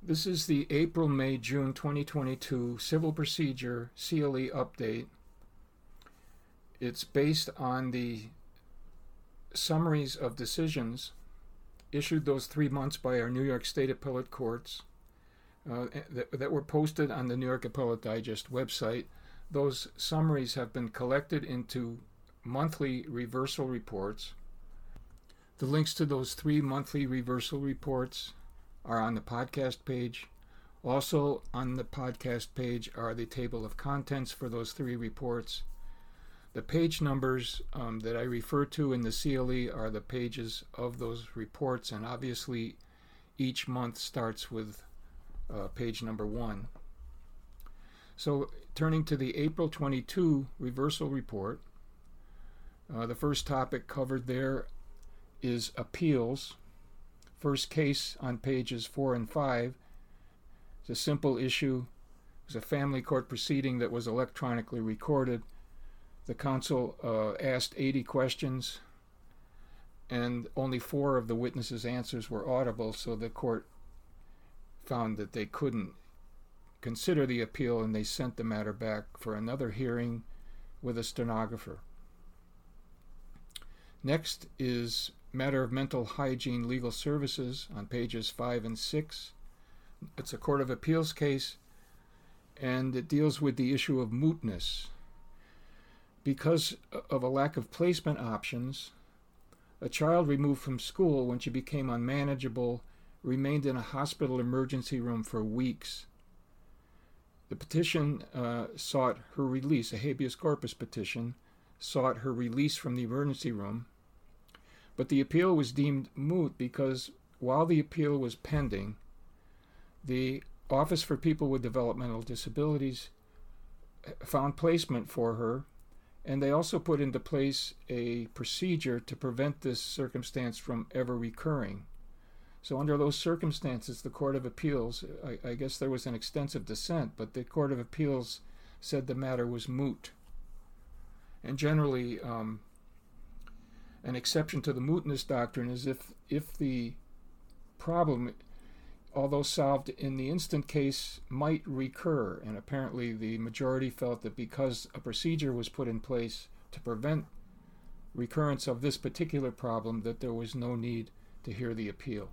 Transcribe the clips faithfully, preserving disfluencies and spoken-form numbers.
This is the April May June twenty twenty-two Civil Procedure C L E update. It's based on the summaries of decisions issued those three months by our New York State Appellate Courts uh, that, that were posted on the New York Appellate Digest website. Those summaries have been collected into monthly reversal reports. The links to those three monthly reversal reports are on the podcast page. Also on the podcast page are the table of contents for those three reports. The page numbers um, that I refer to in the C L E are the pages of those reports, and obviously each month starts with uh, page number one. So turning to the April twenty-two reversal report, uh, the first topic covered there is appeals. First case on pages four and five. It's a simple issue. It was a family court proceeding that was electronically recorded. The counsel uh, asked eighty questions, and only four of the witnesses' answers were audible, so the court found that they couldn't consider the appeal, and they sent the matter back for another hearing with a stenographer. Next is matter of mental hygiene legal services on pages five and six. It's a Court of Appeals case, and it deals with the issue of mootness. Because of a lack of placement options, a child removed from school when she became unmanageable remained in a hospital emergency room for weeks. The petition uh, sought her release, a habeas corpus petition, sought her release from the emergency room, but the appeal was deemed moot because while the appeal was pending, the Office for People with Developmental Disabilities found placement for her, and they also put into place a procedure to prevent this circumstance from ever recurring. So under those circumstances, the Court of Appeals, I, I guess there was an extensive dissent, but the Court of Appeals said the matter was moot. And generally, um, an exception to the mootness doctrine is if, if the problem, although solved in the instant case, might recur. And apparently the majority felt that because a procedure was put in place to prevent recurrence of this particular problem, that there was no need to hear the appeal.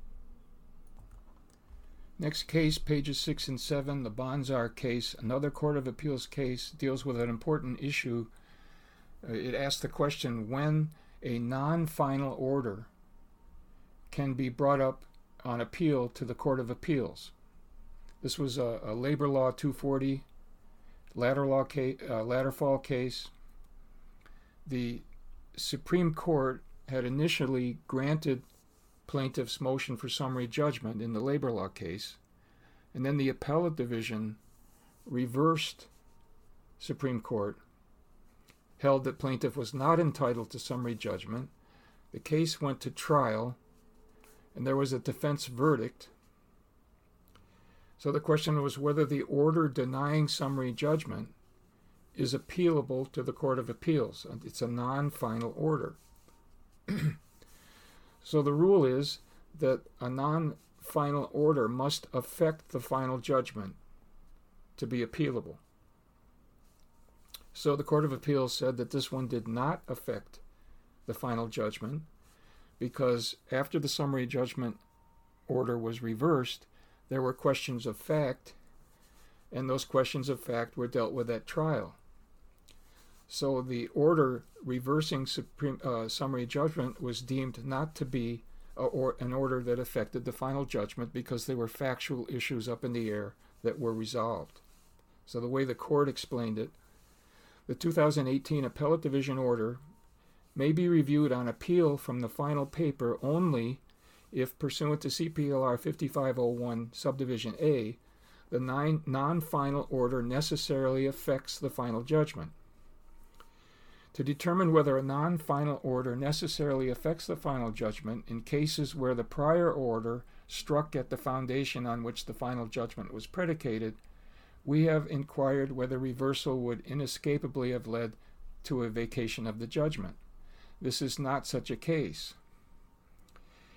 Next case, pages six and seven, the Bonzar case, another Court of Appeals case, deals with an important issue. Uh, it asks the question when a non-final order can be brought up on appeal to the Court of Appeals. This was a, a Labor Law two forty ladder law case, uh, ladder fall case. The Supreme Court had initially granted plaintiff's motion for summary judgment in the labor law case, and then the appellate division reversed Supreme Court, held that plaintiff was not entitled to summary judgment. The case went to trial, and there was a defense verdict. So the question was whether the order denying summary judgment is appealable to the Court of Appeals. It's a non-final order. So the rule is that a non-final order must affect the final judgment to be appealable. So the Court of Appeals said that this one did not affect the final judgment because after the summary judgment order was reversed, there were questions of fact, and those questions of fact were dealt with at trial. So the order reversing supreme, uh, summary judgment was deemed not to be a, or an order that affected the final judgment because there were factual issues up in the air that were resolved. So the way the court explained it, the two thousand eighteen Appellate Division order may be reviewed on appeal from the final paper only if, pursuant to C P L R fifty-five oh one Subdivision A, the nine, non-final order necessarily affects the final judgment. To determine whether a non-final order necessarily affects the final judgment in cases where the prior order struck at the foundation on which the final judgment was predicated, we have inquired whether reversal would inescapably have led to a vacation of the judgment. This is not such a case.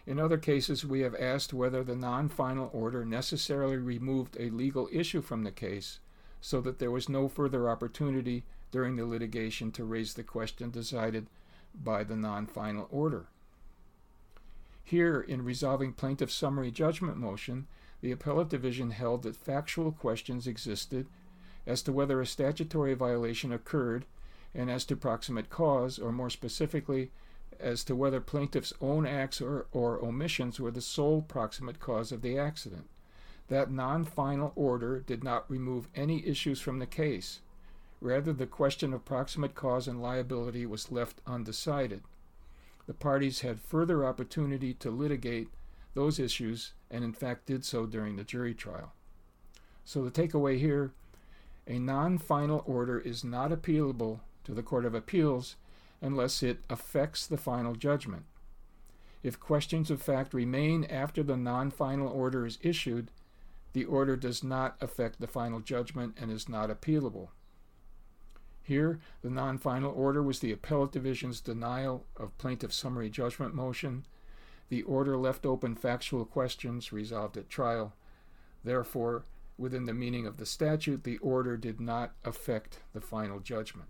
In other cases, we have asked whether the non-final order necessarily removed a legal issue from the case so that there was no further opportunity during the litigation to raise the question decided by the non-final order. Here, in resolving plaintiff's summary judgment motion, the appellate division held that factual questions existed as to whether a statutory violation occurred and as to proximate cause, or more specifically, as to whether plaintiff's own acts or, or omissions were the sole proximate cause of the accident. That non-final order did not remove any issues from the case. Rather, the question of proximate cause and liability was left undecided. The parties had further opportunity to litigate those issues, and in fact did so during the jury trial. So the takeaway here, a non-final order is not appealable to the Court of Appeals unless it affects the final judgment. If questions of fact remain after the non-final order is issued, the order does not affect the final judgment and is not appealable. Here, the non-final order was the appellate division's denial of plaintiff's summary judgment motion. The order left open factual questions resolved at trial. Therefore, within the meaning of the statute, the order did not affect the final judgment.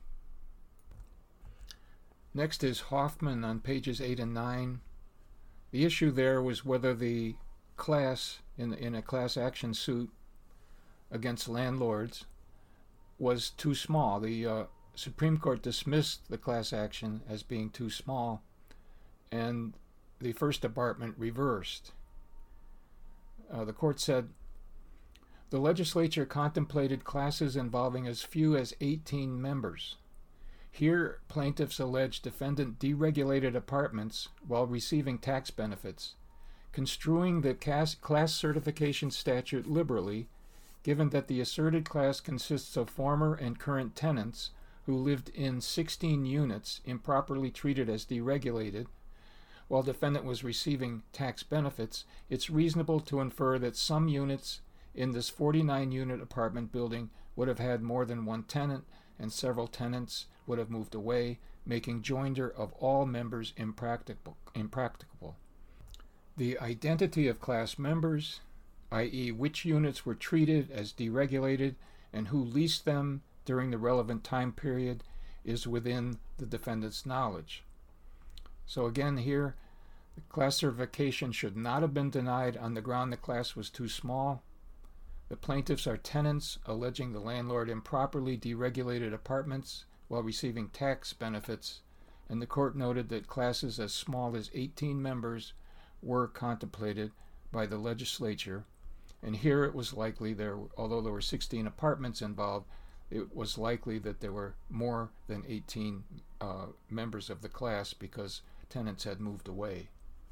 Next is Hoffman on pages eight and nine. The issue there was whether the class in, in a class action suit against landlords was too small. The uh, Supreme Court dismissed the class action as being too small, and the First Department reversed. Uh, the court said, the legislature contemplated classes involving as few as eighteen members. Here, plaintiffs allege defendant deregulated apartments while receiving tax benefits, construing the class certification statute liberally, given that the asserted class consists of former and current tenants who lived in sixteen units improperly treated as deregulated, while defendant was receiving tax benefits. It's reasonable to infer that some units in this forty-nine unit apartment building would have had more than one tenant, and several tenants would have moved away, making joinder of all members impracticable. impracticable. The identity of class members, that is which units were treated as deregulated and who leased them during the relevant time period, is within the defendant's knowledge. So again here, the class certification should not have been denied on the ground the class was too small. The plaintiffs are tenants alleging the landlord improperly deregulated apartments while receiving tax benefits, and the court noted that classes as small as eighteen members were contemplated by the legislature, and here it was likely there, although there were sixteen apartments involved, it was likely that there were more than eighteen uh, members of the class because tenants had moved away.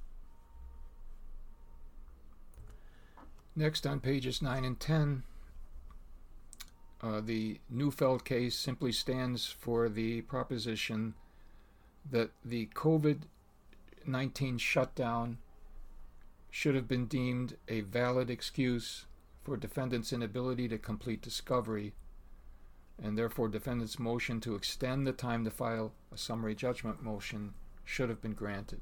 Next, on pages nine and ten, uh, the Neufeld case simply stands for the proposition that the COVID nineteen shutdown should have been deemed a valid excuse for defendant's inability to complete discovery, and therefore defendant's motion to extend the time to file a summary judgment motion should have been granted.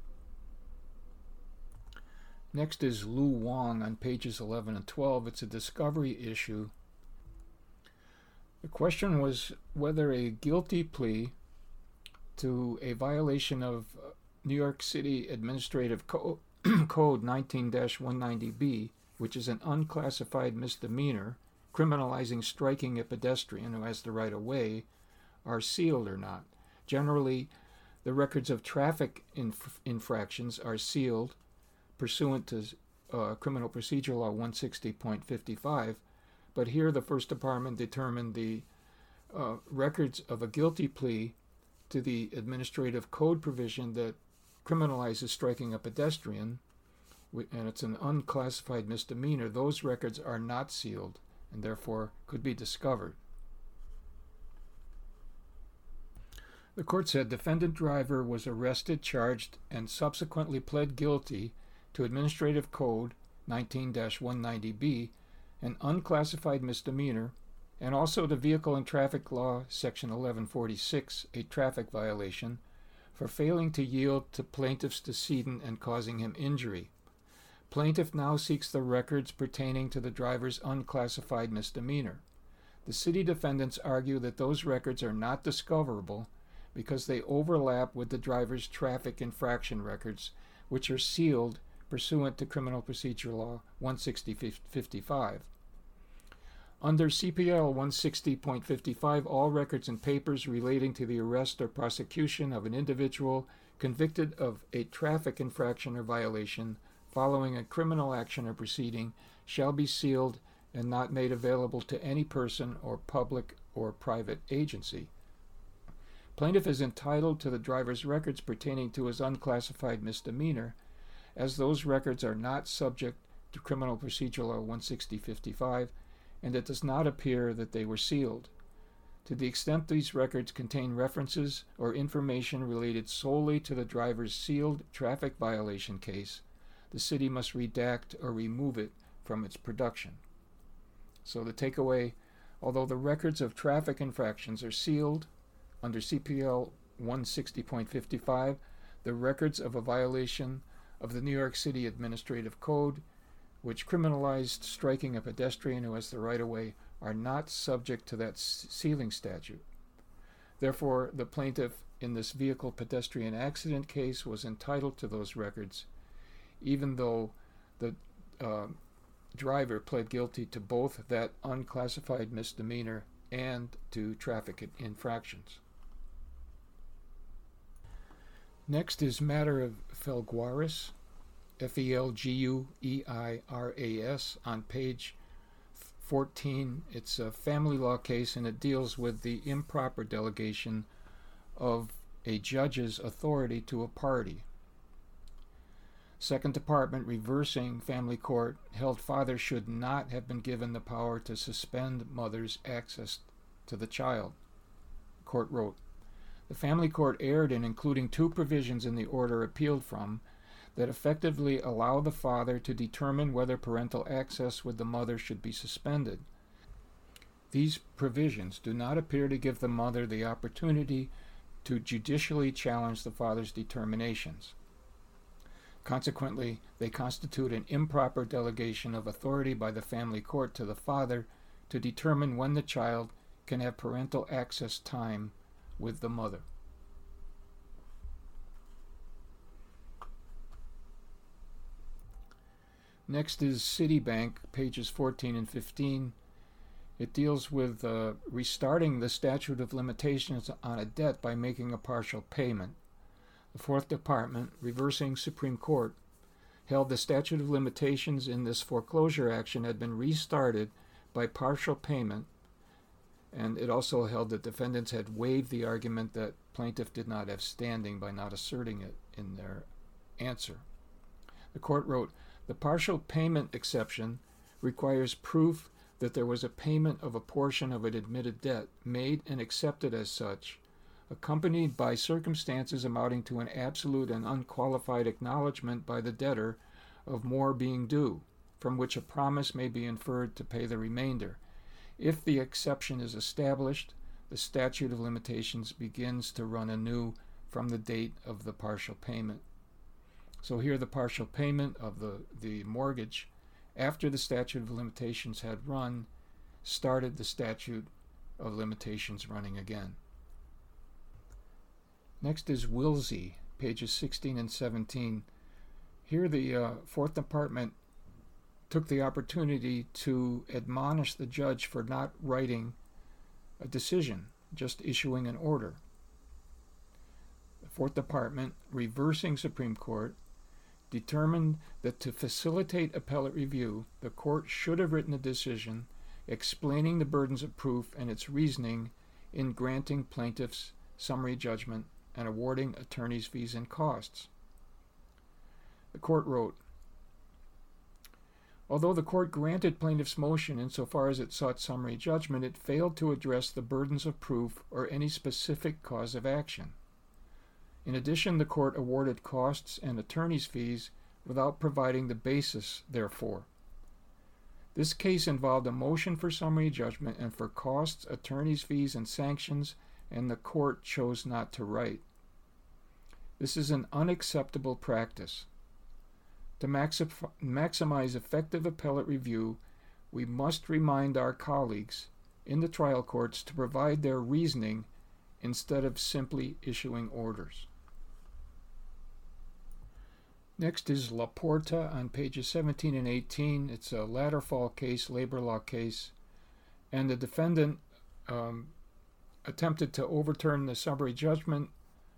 Next is Lu Wang on pages eleven and twelve. It's a discovery issue. The question was whether a guilty plea to a violation of New York City Administrative Co- Code nineteen dash one ninety B, which is an unclassified misdemeanor criminalizing striking a pedestrian who has the right of way, are sealed or not. Generally, the records of traffic inf- infractions are sealed pursuant to uh, Criminal Procedure Law one sixty point fifty-five, but here the First Department determined the uh, records of a guilty plea to the administrative code provision that criminalizes striking a pedestrian, and it's an unclassified misdemeanor. Those records are not sealed and therefore could be discovered. The court said defendant driver was arrested, charged, and subsequently pled guilty to Administrative Code nineteen dash one ninety B, an unclassified misdemeanor, and also to Vehicle and Traffic Law, Section eleven forty-six, a traffic violation, for failing to yield to plaintiff's decedent and causing him injury. Plaintiff now seeks the records pertaining to the driver's unclassified misdemeanor. The city defendants argue that those records are not discoverable because they overlap with the driver's traffic infraction records, which are sealed pursuant to Criminal Procedure Law one sixty point fifty-five. Under C P L one sixty point fifty-five, all records and papers relating to the arrest or prosecution of an individual convicted of a traffic infraction or violation following a criminal action or proceeding shall be sealed and not made available to any person or public or private agency. Plaintiff is entitled to the driver's records pertaining to his unclassified misdemeanor, as those records are not subject to Criminal Procedure Law one sixty point fifty-five, and it does not appear that they were sealed. To the extent these records contain references or information related solely to the driver's sealed traffic violation case, the city must redact or remove it from its production. So the takeaway, although the records of traffic infractions are sealed under C P L one sixty point fifty-five, the records of a violation of the New York City Administrative Code, which criminalized striking a pedestrian who has the right-of-way, are not subject to that sealing statute. Therefore, the plaintiff in this vehicle pedestrian accident case was entitled to those records, even though the uh, driver pled guilty to both that unclassified misdemeanor and to traffic infractions. Next is matter of Felgueiras, F E L G U E I R A S, on page fourteen. It's a family law case, and it deals with the improper delegation of a judge's authority to a party. Second Department, reversing family court, held father should not have been given the power to suspend mother's access to the child. Court wrote, the family court erred in including two provisions in the order appealed from that effectively allow the father to determine whether parental access with the mother should be suspended. These provisions do not appear to give the mother the opportunity to judicially challenge the father's determinations. Consequently, they constitute an improper delegation of authority by the family court to the father to determine when the child can have parental access time with the mother. Next is Citibank, pages fourteen and fifteen. It deals with uh, restarting the statute of limitations on a debt by making a partial payment. The Fourth Department, reversing Supreme Court, held the statute of limitations in this foreclosure action had been restarted by partial payment, and it also held that defendants had waived the argument that plaintiff did not have standing by not asserting it in their answer. The court wrote, the partial payment exception requires proof that there was a payment of a portion of an admitted debt made and accepted as such, accompanied by circumstances amounting to an absolute and unqualified acknowledgement by the debtor of more being due, from which a promise may be inferred to pay the remainder. If the exception is established, the statute of limitations begins to run anew from the date of the partial payment. So here the partial payment of the, the mortgage after the statute of limitations had run started the statute of limitations running again. Next is Wilsey, pages sixteen and seventeen. Here the uh, Fourth Department took the opportunity to admonish the judge for not writing a decision, just issuing an order. The Fourth Department, reversing Supreme Court, determined that to facilitate appellate review, the court should have written a decision explaining the burdens of proof and its reasoning in granting plaintiffs summary judgment and awarding attorneys' fees and costs. The court wrote, although the court granted plaintiff's motion insofar as it sought summary judgment, it failed to address the burdens of proof or any specific cause of action. In addition, the court awarded costs and attorneys' fees without providing the basis therefor. This case involved a motion for summary judgment and for costs, attorneys' fees, and sanctions, and the court chose not to write. This is an unacceptable practice. To maxi- maximize effective appellate review, we must remind our colleagues in the trial courts to provide their reasoning instead of simply issuing orders. Next is Laporta on pages seventeen and eighteen. It's a ladder fall case, labor law case, and the defendant um, attempted to overturn the summary judgment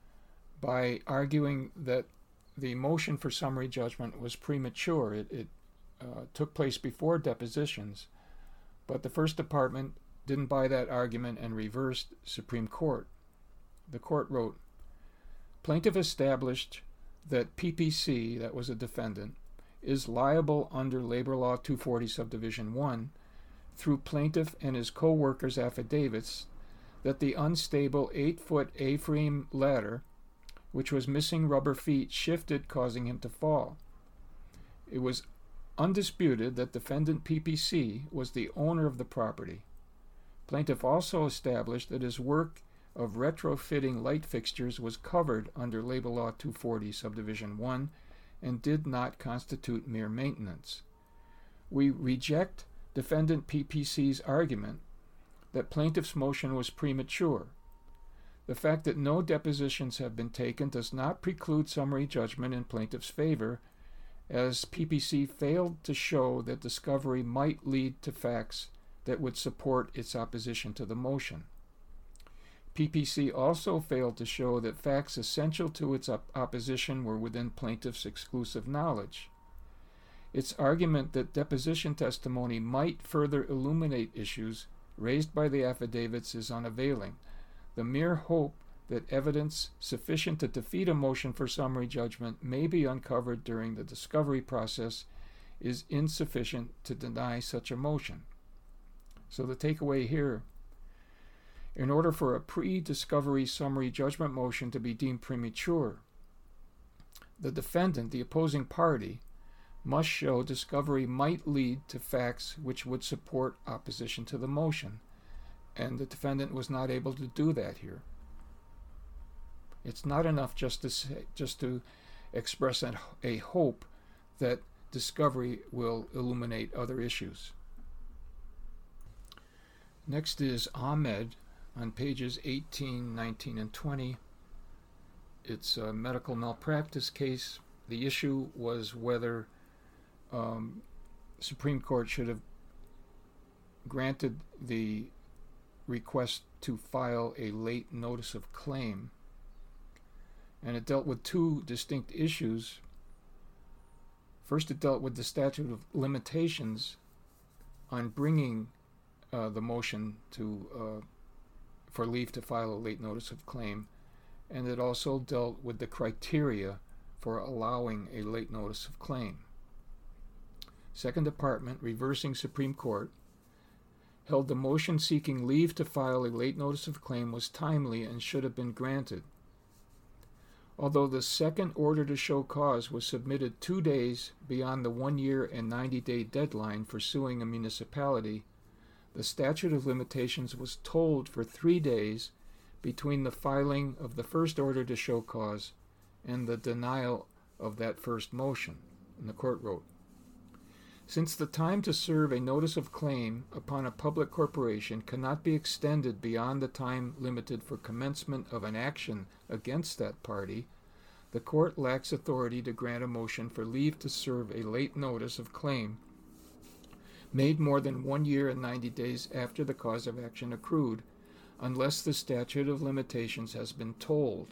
by arguing that the motion for summary judgment was premature. It, it uh, took place before depositions, but the First Department didn't buy that argument and reversed Supreme Court. The court wrote, "Plaintiff established that P P C, that was a defendant, is liable under Labor Law two forty Subdivision one through plaintiff and his co-workers' affidavits that the unstable eight-foot A-frame ladder, which was missing rubber feet, shifted, causing him to fall. It was undisputed that defendant P P C was the owner of the property. Plaintiff also established that his work of retrofitting light fixtures was covered under Labor Law two forty Subdivision one and did not constitute mere maintenance. We reject defendant P P C's argument that plaintiff's motion was premature. The fact that no depositions have been taken does not preclude summary judgment in plaintiff's favor, as P P C failed to show that discovery might lead to facts that would support its opposition to the motion. P P C also failed to show that facts essential to its op- opposition were within plaintiff's exclusive knowledge. Its argument that deposition testimony might further illuminate issues raised by the affidavits is unavailing. The mere hope that evidence sufficient to defeat a motion for summary judgment may be uncovered during the discovery process is insufficient to deny such a motion." So the takeaway here: in order for a pre-discovery summary judgment motion to be deemed premature, the defendant, the opposing party, must show discovery might lead to facts which would support opposition to the motion, and the defendant was not able to do that here. It's not enough just to say, just to express a, a hope that discovery will illuminate other issues. Next is Ahmed on pages eighteen, nineteen, and twenty. It's a medical malpractice case. The issue was whether um, Supreme Court should have granted the request to file a late notice of claim. And it dealt with two distinct issues. First, it dealt with the statute of limitations on bringing uh, the motion to uh, for leave to file a late notice of claim, and it also dealt with the criteria for allowing a late notice of claim. Second Department, reversing Supreme Court, held the motion seeking leave to file a late notice of claim was timely and should have been granted. Although the second order to show cause was submitted two days beyond the one-year and ninety-day deadline for suing a municipality, the statute of limitations was tolled for three days between the filing of the first order to show cause and the denial of that first motion. And the court wrote, "Since the time to serve a notice of claim upon a public corporation cannot be extended beyond the time limited for commencement of an action against that party, the court lacks authority to grant a motion for leave to serve a late notice of claim made more than one year and ninety days after the cause of action accrued, unless the statute of limitations has been tolled.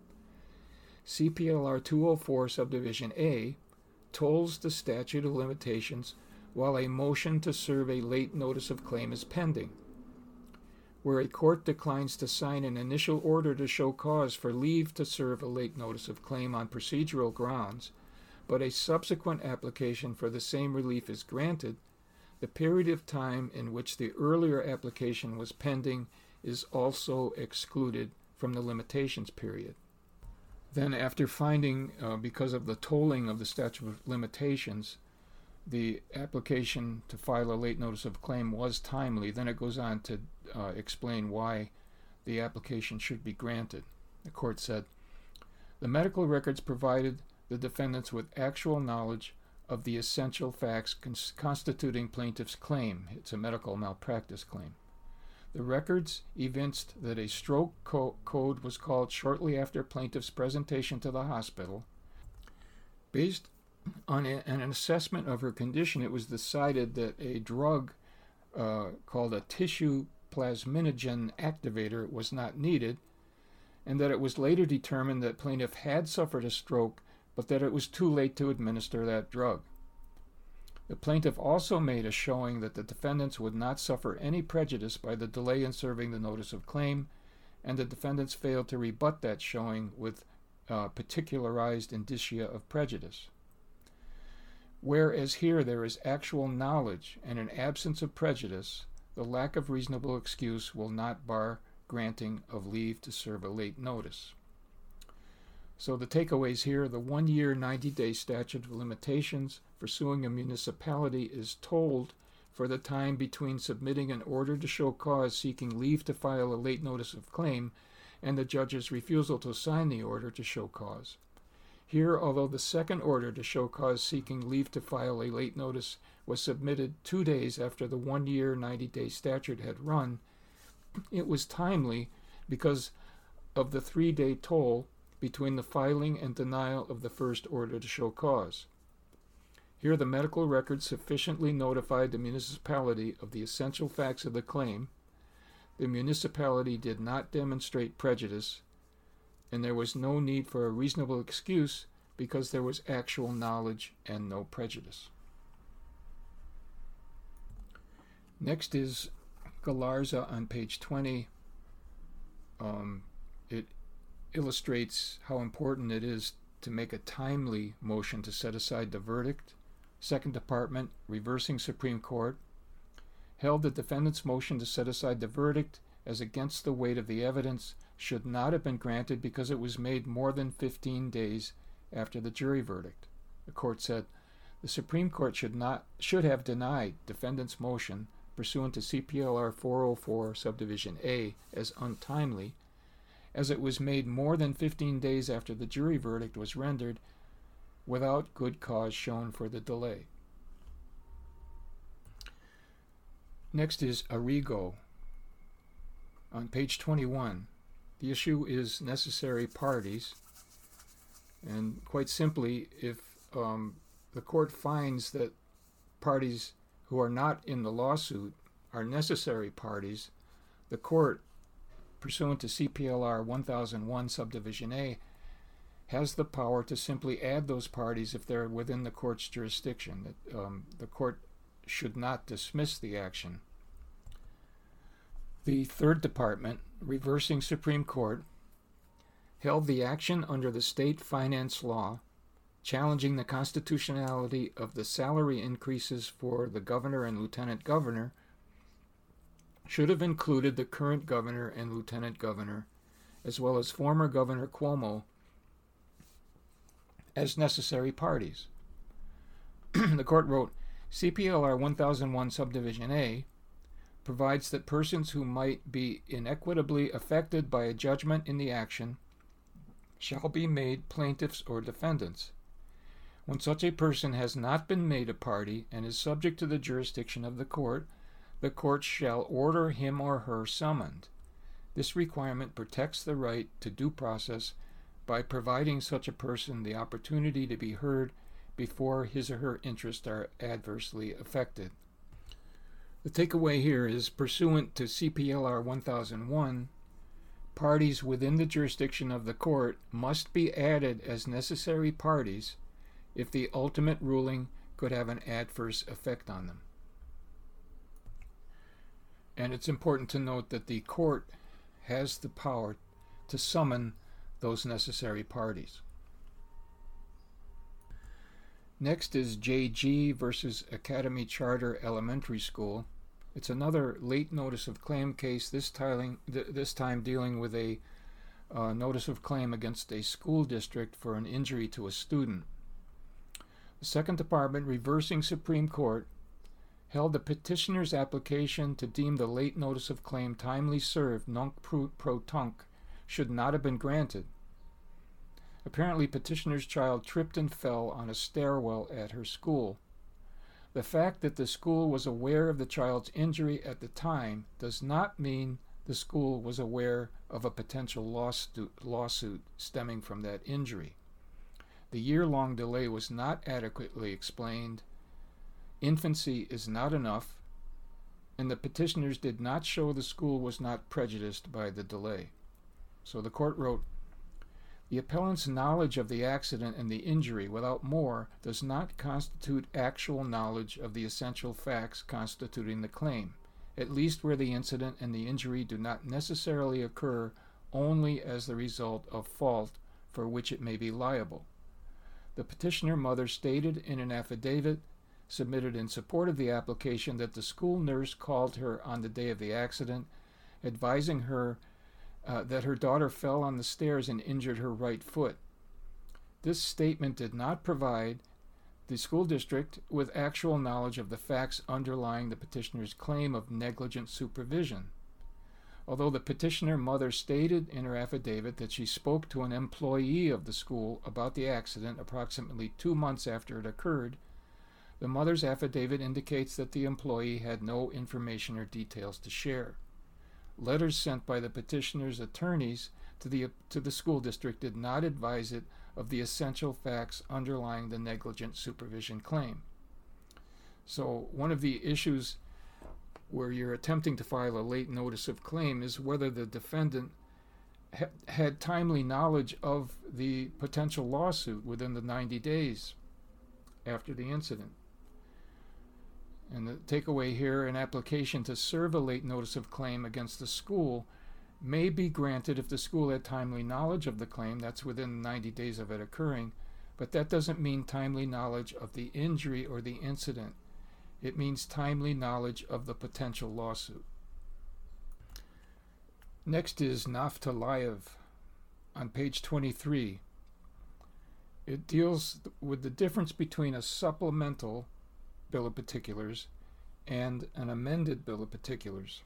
C P L R two oh four Subdivision A tolls the statute of limitations while a motion to serve a late notice of claim is pending. Where a court declines to sign an initial order to show cause for leave to serve a late notice of claim on procedural grounds, but a subsequent application for the same relief is granted, the period of time in which the earlier application was pending is also excluded from the limitations period." Then, after finding, uh, because of the tolling of the statute of limitations, the application to file a late notice of claim was timely, then it goes on to uh, explain why the application should be granted. The court said, The medical records provided the defendants with actual knowledge of the essential facts cons- constituting plaintiff's claim. It's a medical malpractice claim. The records evinced that a stroke co- code was called shortly after plaintiff's presentation to the hospital. Based on a, an assessment of her condition, it was decided that a drug uh, called a tissue plasminogen activator was not needed, and that it was later determined that plaintiff had suffered a stroke, but that it was too late to administer that drug. The plaintiff also made a showing that the defendants would not suffer any prejudice by the delay in serving the notice of claim, and the defendants failed to rebut that showing with uh, particularized indicia of prejudice. Whereas here there is actual knowledge and an absence of prejudice, the lack of reasonable excuse will not bar granting of leave to serve a late notice. So the takeaways here: the one-year, ninety-day statute of limitations for suing a municipality is told for the time between submitting an order to show cause seeking leave to file a late notice of claim and the judge's refusal to sign the order to show cause. Here, although the second order to show cause seeking leave to file a late notice was submitted two days after the one-year, ninety-day statute had run, it was timely because of the three-day toll between the filing and denial of the first order to show cause. Here the medical records sufficiently notified the municipality of the essential facts of the claim. The municipality did not demonstrate prejudice, and there was no need for a reasonable excuse because there was actual knowledge and no prejudice. Next is Galarza on page twenty. Um, it illustrates how important it is to make a timely motion to set aside the verdict. Second Department, reversing Supreme Court, held the defendant's motion to set aside the verdict as against the weight of the evidence should not have been granted because it was made more than fifteen days after the jury verdict. The court said the Supreme Court should not should have denied defendant's motion pursuant to C P L R four oh four subdivision A as untimely, as it was made more than fifteen days after the jury verdict was rendered without good cause shown for the delay. Next is Arrigo. On page twenty-one, the issue is necessary parties, and quite simply, if um, the court finds that parties who are not in the lawsuit are necessary parties, the court, pursuant to C P L R one thousand one subdivision A, has the power to simply add those parties if they're within the court's jurisdiction. That, um, the court should not dismiss the action. The Third Department, reversing Supreme Court, held the action under the state finance law, challenging the constitutionality of the salary increases for the governor and lieutenant governor, should have included the current governor and lieutenant governor, as well as former Governor Cuomo, as necessary parties. The court wrote, C P L R one thousand one subdivision A provides that persons who might be inequitably affected by a judgment in the action shall be made plaintiffs or defendants. When such a person has not been made a party and is subject to the jurisdiction of the court, the court shall order him or her summoned. This requirement protects the right to due process by providing such a person the opportunity to be heard before his or her interests are adversely affected. The takeaway here is, pursuant to C P L R one thousand one, parties within the jurisdiction of the court must be added as necessary parties if the ultimate ruling could have an adverse effect on them. And it's important to note that the court has the power to summon those necessary parties. Next is J G versus Academy Charter Elementary School. It's another late notice of claim case, this, tiling, th- this time dealing with a uh, notice of claim against a school district for an injury to a student. The Second Department, reversing Supreme Court, held the petitioner's application to deem the late notice of claim timely served nunc pro, pro tunc should not have been granted. Apparently, petitioner's child tripped and fell on a stairwell at her school. The fact that the school was aware of the child's injury at the time does not mean the school was aware of a potential lawsuit, lawsuit stemming from that injury. The year-long delay was not adequately explained. Infancy is not enough, and the petitioners did not show the school was not prejudiced by the delay. So the court wrote, the appellant's knowledge of the accident and the injury without more does not constitute actual knowledge of the essential facts constituting the claim, at least where the incident and the injury do not necessarily occur only as the result of fault for which it may be liable. The petitioner mother stated in an affidavit submitted in support of the application that the school nurse called her on the day of the accident, advising her uh, that her daughter fell on the stairs and injured her right foot. This statement did not provide the school district with actual knowledge of the facts underlying the petitioner's claim of negligent supervision. Although the petitioner mother stated in her affidavit that she spoke to an employee of the school about the accident approximately two months after it occurred, the mother's affidavit indicates that the employee had no information or details to share. Letters sent by the petitioner's attorneys to the, to the school district did not advise it of the essential facts underlying the negligent supervision claim. So one of the issues where you're attempting to file a late notice of claim is whether the defendant ha- had timely knowledge of the potential lawsuit within the ninety days after the incident. And the takeaway here, an application to serve a late notice of claim against the school may be granted if the school had timely knowledge of the claim, that's within ninety days of it occurring, but that doesn't mean timely knowledge of the injury or the incident. It means timely knowledge of the potential lawsuit. Next is Naftalayev on page twenty-three. It deals with the difference between a supplemental bill of particulars and an amended bill of particulars.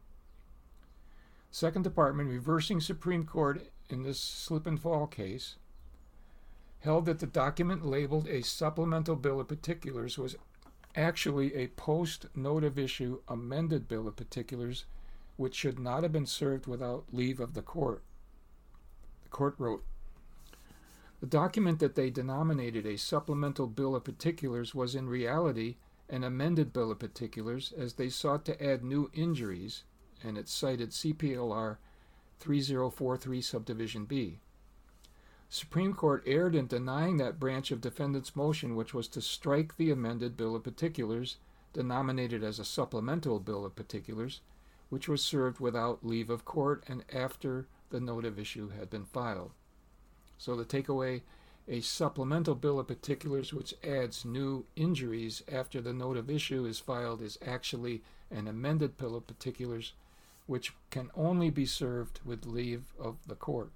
Second Department, reversing Supreme Court in this slip and fall case, held that the document labeled a supplemental bill of particulars was actually a post-note of issue amended bill of particulars, which should not have been served without leave of the court. The court wrote, the document that they denominated a supplemental bill of particulars was in reality an amended bill of particulars, as they sought to add new injuries, and it cited C P L R three zero four three subdivision B. Supreme Court erred in denying that branch of defendant's motion, which was to strike the amended bill of particulars, denominated as a supplemental bill of particulars, which was served without leave of court and after the note of issue had been filed. So the takeaway, a supplemental bill of particulars which adds new injuries after the note of issue is filed is actually an amended bill of particulars, which can only be served with leave of the court.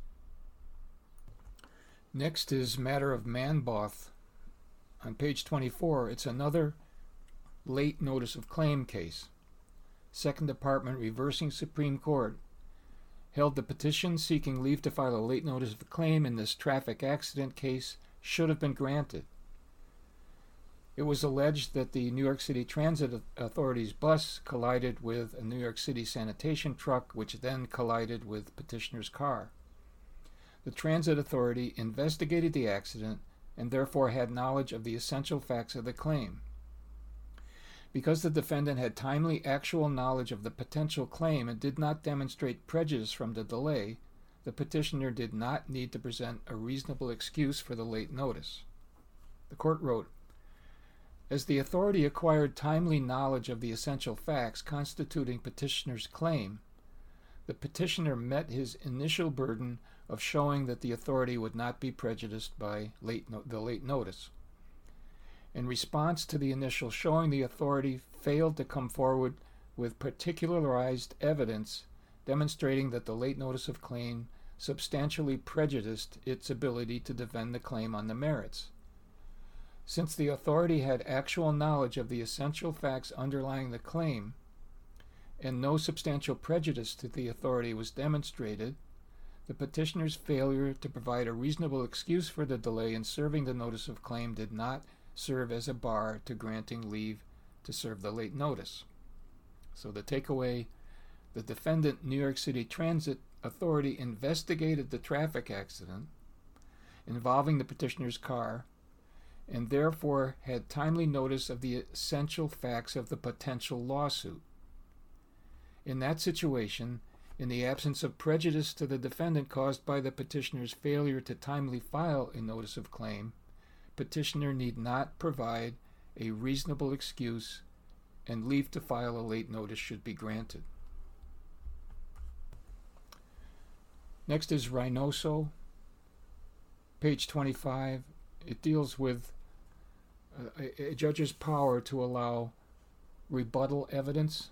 Next is matter of Manboth. On page twenty-four, it's another late notice of claim case. Second Department, reversing Supreme Court, held the petition seeking leave to file a late notice of claim in this traffic accident case should have been granted. It was alleged that the New York City Transit Authority's bus collided with a New York City sanitation truck, which then collided with petitioner's car. The Transit Authority investigated the accident and therefore had knowledge of the essential facts of the claim. Because the defendant had timely actual knowledge of the potential claim and did not demonstrate prejudice from the delay, the petitioner did not need to present a reasonable excuse for the late notice. The court wrote, as the authority acquired timely knowledge of the essential facts constituting petitioner's claim, the petitioner met his initial burden of showing that the authority would not be prejudiced by late no- the late notice. In response to the initial showing, the authority failed to come forward with particularized evidence demonstrating that the late notice of claim substantially prejudiced its ability to defend the claim on the merits. Since the authority had actual knowledge of the essential facts underlying the claim, and no substantial prejudice to the authority was demonstrated, the petitioner's failure to provide a reasonable excuse for the delay in serving the notice of claim did not serve as a bar to granting leave to serve the late notice. So the takeaway, the defendant, New York City Transit Authority, investigated the traffic accident involving the petitioner's car and therefore had timely notice of the essential facts of the potential lawsuit. In that situation, in the absence of prejudice to the defendant caused by the petitioner's failure to timely file a notice of claim, petitioner need not provide a reasonable excuse, and leave to file a late notice should be granted. Next is Reynoso, page twenty-five. It deals with a, a judge's power to allow rebuttal evidence.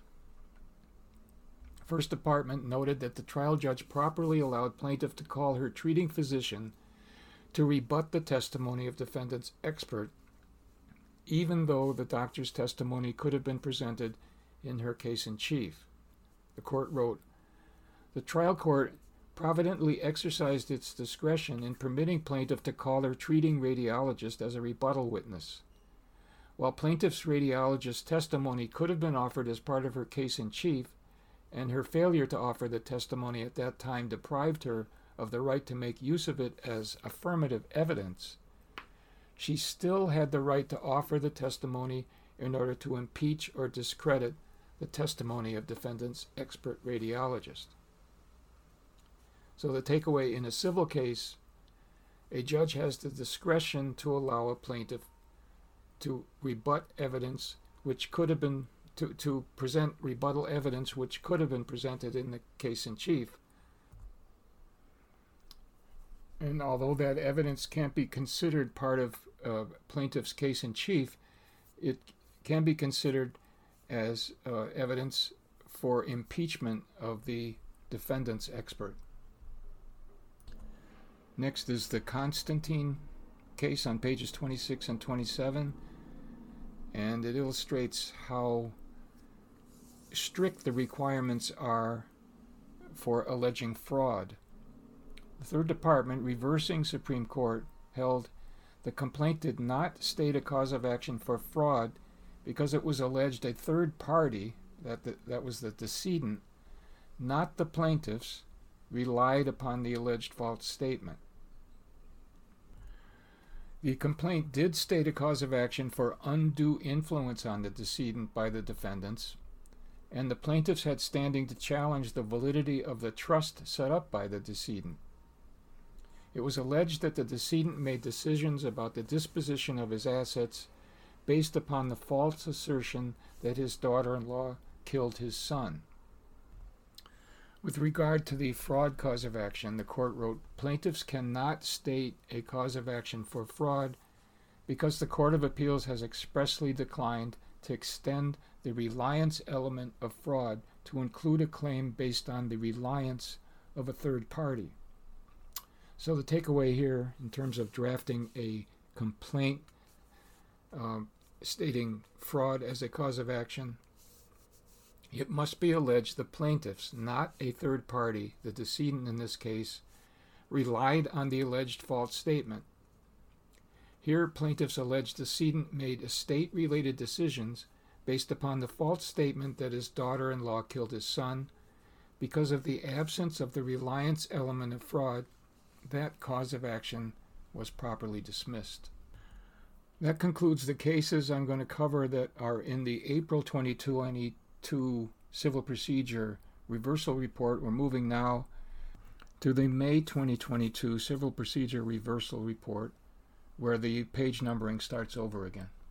First Department noted that the trial judge properly allowed plaintiff to call her treating physician to rebut the testimony of defendant's expert, even though the doctor's testimony could have been presented in her case in chief. The court wrote, "The trial court providently exercised its discretion in permitting plaintiff to call her treating radiologist as a rebuttal witness. While plaintiff's radiologist's testimony could have been offered as part of her case in chief, and her failure to offer the testimony at that time deprived her of the right to make use of it as affirmative evidence, she still had the right to offer the testimony in order to impeach or discredit the testimony of defendant's expert radiologist." So the takeaway, in a civil case, a judge has the discretion to allow a plaintiff to rebut evidence which could have been to, to present rebuttal evidence which could have been presented in the case in chief. And although that evidence can't be considered part of uh, plaintiff's case in chief, it can be considered as uh, evidence for impeachment of the defendant's expert. Next is the Constantine case on pages twenty-six and twenty-seven, and it illustrates how strict the requirements are for alleging fraud. The Third Department, reversing Supreme Court, held the complaint did not state a cause of action for fraud because it was alleged a third party, that the, that was the decedent, not the plaintiffs, relied upon the alleged false statement. The complaint did state a cause of action for undue influence on the decedent by the defendants, and the plaintiffs had standing to challenge the validity of the trust set up by the decedent. It was alleged that the decedent made decisions about the disposition of his assets based upon the false assertion that his daughter-in-law killed his son. With regard to the fraud cause of action, the court wrote, "Plaintiffs cannot state a cause of action for fraud because the Court of Appeals has expressly declined to extend the reliance element of fraud to include a claim based on the reliance of a third party." So the takeaway here in terms of drafting a complaint um, stating fraud as a cause of action, it must be alleged the plaintiffs, not a third party, the decedent in this case, relied on the alleged false statement. Here, plaintiffs allege the decedent made estate-related decisions based upon the false statement that his daughter-in-law killed his son. Because of the absence of the reliance element of fraud, that cause of action was properly dismissed. That concludes the cases I'm going to cover that are in the April twenty twenty-two Civil Procedure Reversal Report. We're moving now to the May twenty twenty-two Civil Procedure Reversal Report, where the page numbering starts over again.